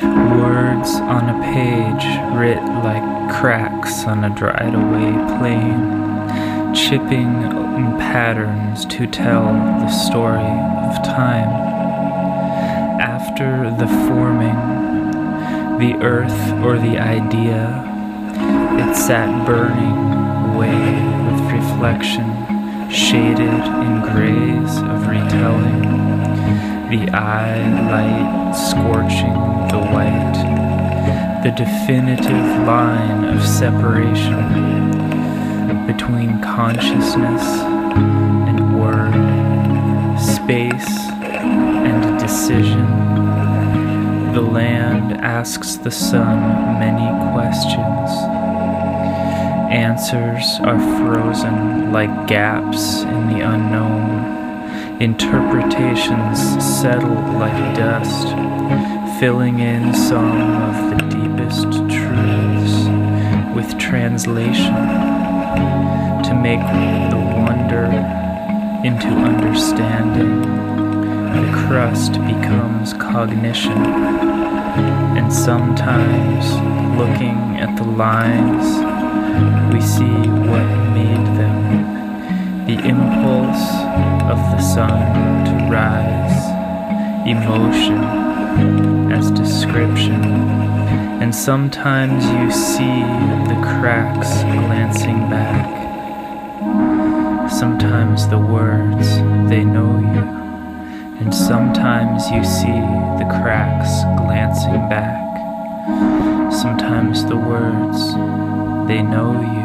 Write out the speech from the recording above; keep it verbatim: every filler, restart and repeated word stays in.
Words on a page writ like cracks on a dried away plain, chipping in patterns to tell the story of time. After the forming, the earth or the idea, it sat burning away with reflection, shaded in grays of retelling, the eye light scorching the white, the definitive line of separation between consciousness and word, space and decision. The land asks the sun many questions. Answers are frozen like gaps in the unknown. Interpretations settle like dust, filling in some of the deepest truths with translation to make the wonder into understanding. The crust becomes cognition, and sometimes, looking at the lines, we see what made them. The impulse of the sun to rise, emotion as description, and sometimes you see the cracks glancing back. Sometimes the words, they know you, and sometimes you see the cracks glancing back. Sometimes the words, they know you,